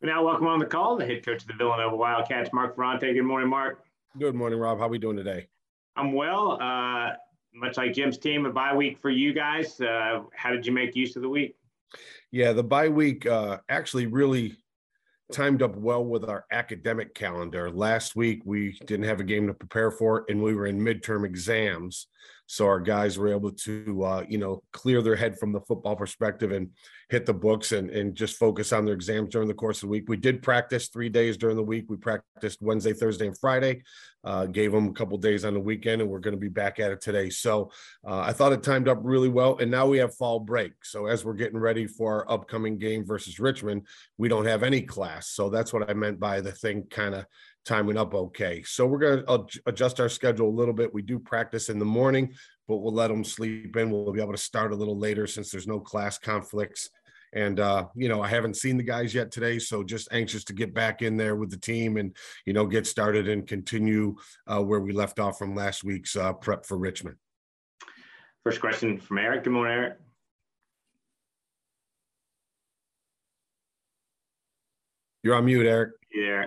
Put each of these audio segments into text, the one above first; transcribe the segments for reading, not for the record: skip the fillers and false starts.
We now welcome on the call the head coach of the Villanova Wildcats, Mark Ferrante. Good morning, Mark. Good morning, Rob. How are we doing today? I'm well. Much like Jim's team, a bye week for you guys. How did you make use of the week? Yeah, the bye week actually really timed up well with our academic calendar. Last week, we didn't have a game to prepare for, and we were in midterm exams. So our guys were able to, clear their head from the football perspective and hit the books and just focus on their exams during the course of the week. We did practice 3 days during the week. We practiced Wednesday, Thursday, and Friday, gave them a couple days on the weekend, and we're going to be back at it today. So I thought it timed up really well, and now we have fall break. So as we're getting ready for our upcoming game versus Richmond, we don't have any class. So that's what I meant by the thing kind of timing up okay. So we're going to adjust our schedule a little bit. We do practice in the morning, but we'll let them sleep in. We'll be able to start a little later since there's no class conflicts. And, I haven't seen the guys yet today, so just anxious to get back in there with the team and, get started and continue where we left off from last week's prep for Richmond. First question from Eric. Good morning, Eric. You're on mute, Eric. Yeah.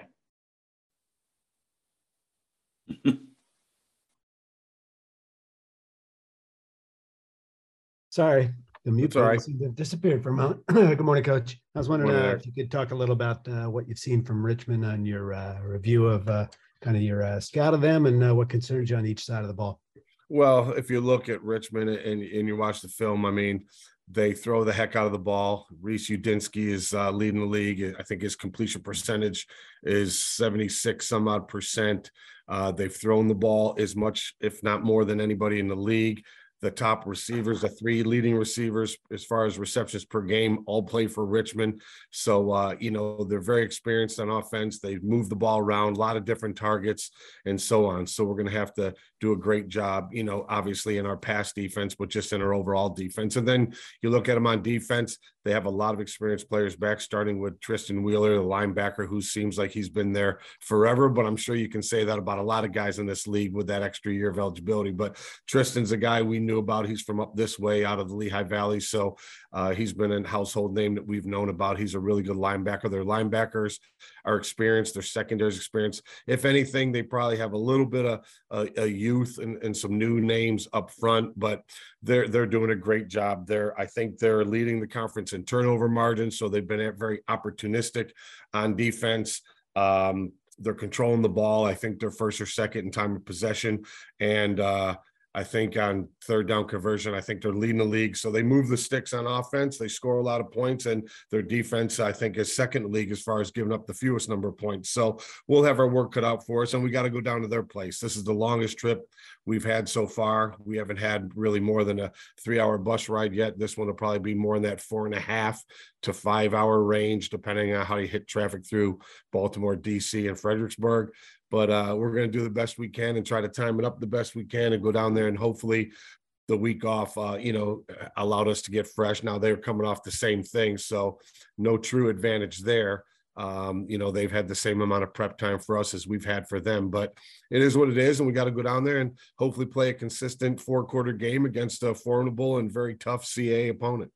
Sorry, the mute button seemed to have disappeared for a moment. Good morning, Coach. I was wondering if you could talk a little about what you've seen from Richmond on your review of kind of your scout of them and what concerns you on each side of the ball. Well, if you look at Richmond and you watch the film, I mean, they throw the heck out of the ball. Reese Udinski is leading the league. I think his completion percentage is 76 some odd percent. They've thrown the ball as much, if not more, than anybody in the league. The top receivers, the three leading receivers, as far as receptions per game, all play for Richmond. So, they're very experienced on offense. They move the ball around, a lot of different targets and so on. So we're going to have to do a great job, obviously in our pass defense, but just in our overall defense. And then you look at them on defense, they have a lot of experienced players back, starting with Tristan Wheeler, the linebacker, who seems like he's been there forever, but I'm sure you can say that about a lot of guys in this league with that extra year of eligibility. But Tristan's a guy we knew about. He's from up this way out of the Lehigh Valley. So he's been a household name that we've known about. He's a really good linebacker. Their linebackers are experienced. Their secondary experience. If anything, they probably have a little bit of a youth and some new names up front, but they're doing a great job. I think they're leading the conference in turnover margin. So they've been very opportunistic on defense. They're controlling the ball. I think they're first or second in time of possession. And I think on third down conversion, I think they're leading the league. So they move the sticks on offense. They score a lot of points, and their defense, I think, is second in the league as far as giving up the fewest number of points. So we'll have our work cut out for us, and we got to go down to their place. This is the longest trip we've had so far. We haven't had really more than a 3-hour bus ride yet. This one will probably be more in that 4.5 to 5 hour range, depending on how you hit traffic through Baltimore, DC, and Fredericksburg. But we're going to do the best we can and try to time it up the best we can and go down there, and hopefully the week off, allowed us to get fresh. Now they're coming off the same thing, so no true advantage there. They've had the same amount of prep time for us as we've had for them, but it is what it is, and we got to go down there and hopefully play a consistent 4-quarter game against a formidable and very tough CA opponent.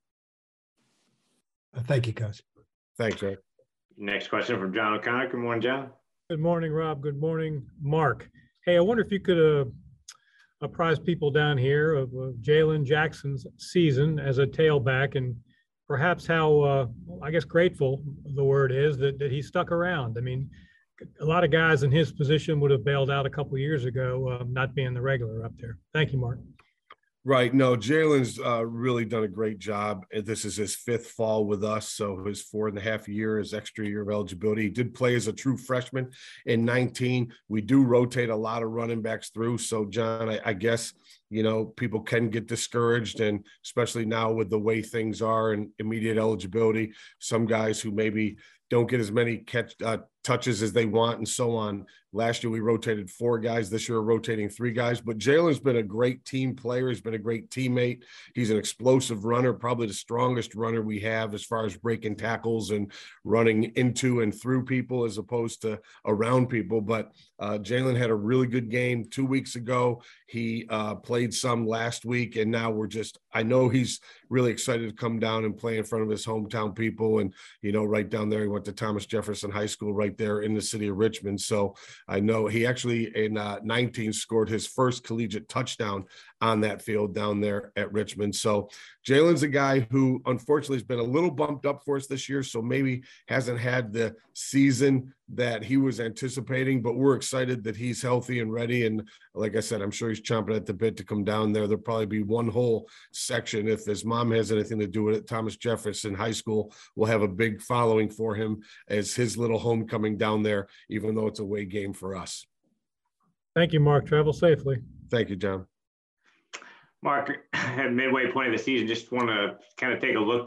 Thank you, Coach. Thanks, Rick. Next question from John O'Connor. Good morning, John. Good morning, Rob. Good morning, Mark. Hey, I wonder if you could apprise people down here of Jalen Jackson's season as a tailback, and perhaps how, grateful the word is that he stuck around. I mean, a lot of guys in his position would have bailed out a couple of years ago, not being the regular up there. Thank you, Mark. Right. No, Jalen's really done a great job. This is his 5th fall with us, so his 4.5 years, extra year of eligibility. He did play as a true freshman in 19. We do rotate a lot of running backs through. So, John, I guess, people can get discouraged, and especially now with the way things are and immediate eligibility, some guys who maybe don't get as many touches as they want and so on. Last year, we rotated 4 guys. This year, we're rotating 3 guys. But Jalen's been a great team player. He's been a great teammate. He's an explosive runner, probably the strongest runner we have as far as breaking tackles and running into and through people as opposed to around people. But Jalen had a really good game 2 weeks ago. He played played some last week, and now I know he's really excited to come down and play in front of his hometown people. And, right down there, he went to Thomas Jefferson High School right there in the city of Richmond. So I know he actually in 19 scored his first collegiate touchdown on that field down there at Richmond. So Jalen's a guy who unfortunately has been a little bumped up for us this year, so maybe hasn't had the season that he was anticipating, but we're excited that he's healthy and ready. And like I said, I'm sure he's chomping at the bit to come down there. There'll probably be one whole section, if his mom has anything to do with it, Thomas Jefferson High School will have a big following for him as his little homecoming down there, even though it's a away game for us. Thank you, Mark. Travel safely. Thank you, John. Mark, at midway point of the season, just want to kind of take a look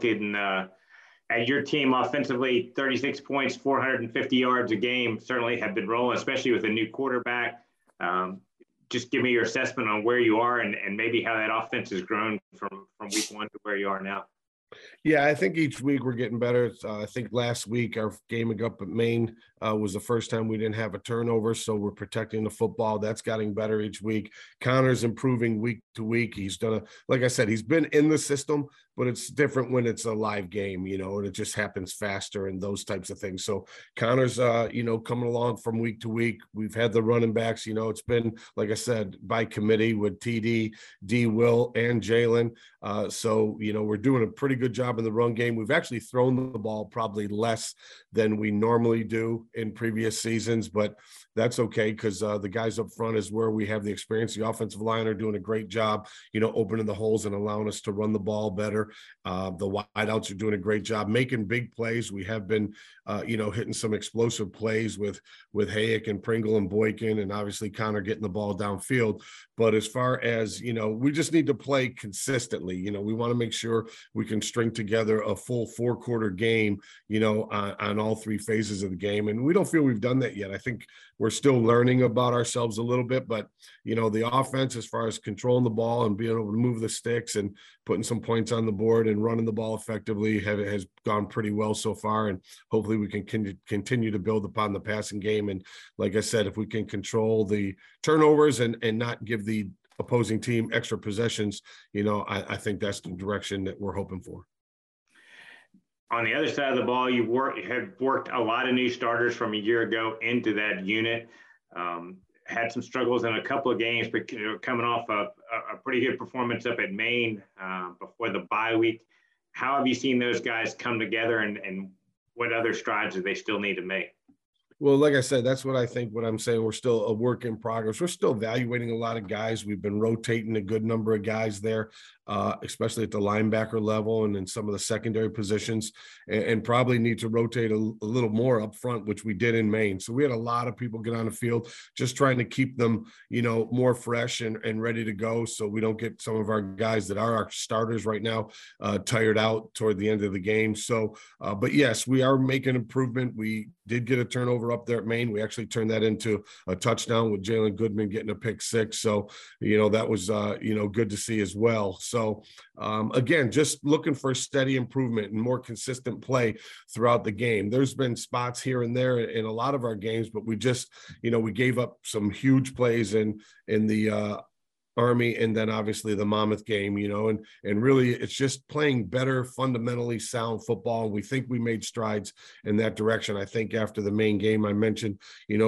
at your team offensively. 36 points, 450 yards a game, certainly have been rolling, especially with a new quarterback. Just give me your assessment on where you are and maybe how that offense has grown from week one to where you are now. Yeah, I think each week we're getting better. I think last week our game up at Maine was the first time we didn't have a turnover, so we're protecting the football. That's getting better each week. Connor's improving week to week. He's done like I said, he's been in the system, but it's different when it's a live game, and it just happens faster and those types of things. So Connor's, coming along from week to week. We've had the running backs, it's been, like I said, by committee with TD, D, Will, and Jalen. So, we're doing a pretty good job in the run game. We've actually thrown the ball probably less than we normally do in previous seasons, but that's okay because the guys up front is where we have the experience. The offensive line are doing a great job, opening the holes and allowing us to run the ball better. The wideouts are doing a great job making big plays. We have been, hitting some explosive plays with Hayek and Pringle and Boykin, and obviously Connor getting the ball downfield. But as far as, we just need to play consistently. We want to make sure we can string together a full 4-quarter game, on all 3 phases of the game. And we don't feel we've done that yet. I think we're still learning about ourselves a little bit, but, the offense, as far as controlling the ball and being able to move the sticks and putting some points on the board and running the ball effectively has gone pretty well so far. And hopefully we can continue to build upon the passing game. And like I said, if we can control the turnovers and not give the opposing team extra possessions, I think that's the direction that we're hoping for. On the other side of the ball, you have worked a lot of new starters from a year ago into that unit. Had some struggles in a couple of games, but coming off a pretty good performance up at Maine before the bye week. How have you seen those guys come together, and what other strides do they still need to make? Well, like I said, that's what I think. What I'm saying, we're still a work in progress. We're still evaluating a lot of guys. We've been rotating a good number of guys there, especially at the linebacker level and in some of the secondary positions, and probably need to rotate a little more up front, which we did in Maine. So we had a lot of people get on the field, just trying to keep them, more fresh and ready to go, so we don't get some of our guys that are our starters right now tired out toward the end of the game. So, but yes, we are making improvement. We did get a turnover up there at Maine. We actually turned that into a touchdown with Jalen Goodman getting a pick 6. So, that was, good to see as well. So, again, just looking for steady improvement and more consistent play throughout the game. There's been spots here and there in a lot of our games, but we just, we gave up some huge plays in the Army, and then obviously the Monmouth game, and really it's just playing better, fundamentally sound football. And we think we made strides in that direction. I think after the Maine game I mentioned,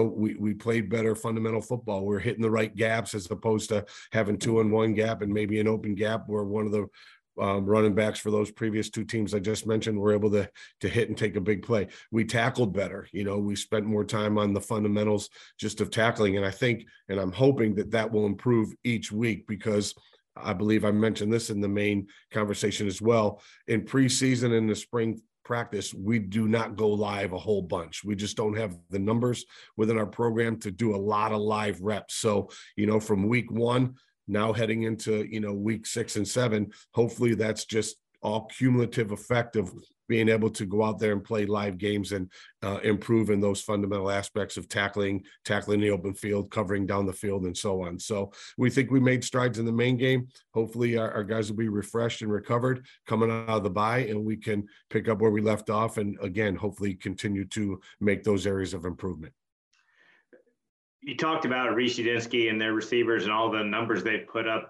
we played better fundamental football. We're hitting the right gaps as opposed to having 2-on-1 gap and maybe an open gap where one of the running backs for those previous 2 teams I just mentioned were able to hit and take a big play. We tackled better. We spent more time on the fundamentals just of tackling. And I think, and I'm hoping that will improve each week, because I believe I mentioned this in the main conversation as well. In preseason, in the spring practice, we do not go live a whole bunch. We just don't have the numbers within our program to do a lot of live reps. So, from week 1, now heading into, week 6 and 7, hopefully that's just all cumulative effect of being able to go out there and play live games and improve in those fundamental aspects of tackling the open field, covering down the field, and so on. So we think we made strides in the Maine game. Hopefully our guys will be refreshed and recovered coming out of the bye, and we can pick up where we left off. And again, hopefully continue to make those areas of improvement. You talked about Reese Udinski and their receivers and all the numbers they've put up.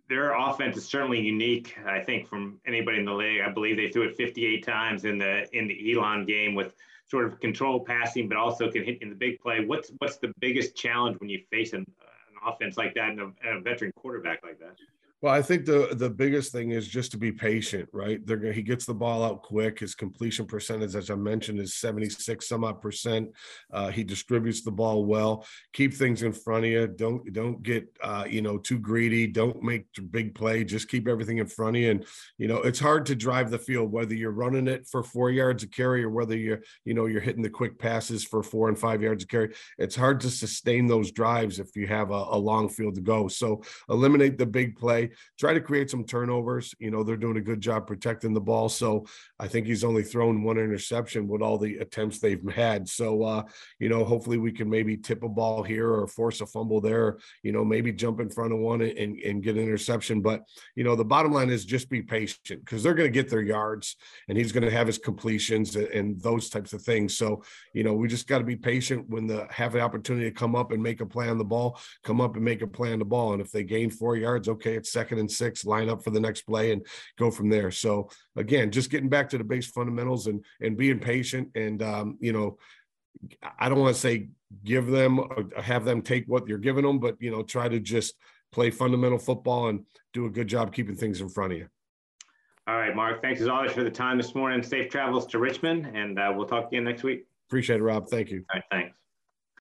their offense is certainly unique, I think, from anybody in the league. I believe they threw it 58 times in the Elon game with sort of controlled passing, but also can hit in the big play. What's the biggest challenge when you face an offense like that and a veteran quarterback like that? Well, I think the biggest thing is just to be patient, right? He gets the ball out quick. His completion percentage, as I mentioned, is 76 some odd percent. He distributes the ball well. Keep things in front of you. Don't get too greedy. Don't make a big play. Just keep everything in front of you. And it's hard to drive the field whether you're running it for 4 yards of carry or whether you're hitting the quick passes for 4 and 5 yards of carry. It's hard to sustain those drives if you have a long field to go. So eliminate the big play. Try to create some turnovers. They're doing a good job protecting the ball. So I think he's only thrown 1 interception with all the attempts they've had. So, hopefully we can maybe tip a ball here or force a fumble there, maybe jump in front of one and get an interception. But, the bottom line is just be patient because they're going to get their yards and he's going to have his completions and those types of things. So, we just got to be patient when have the opportunity to come up and make a play on the ball, come up and make a play on the ball. And if they gain 4 yards, okay, it's 2nd and 6, line up for the next play and go from there. So again, just getting back to the base fundamentals and being patient. And, I don't want to say give them or have them take what you're giving them, but, try to just play fundamental football and do a good job keeping things in front of you. All right, Mark, thanks as always for the time this morning. Safe travels to Richmond, and we'll talk again next week. Appreciate it, Rob. Thank you. All right, thanks.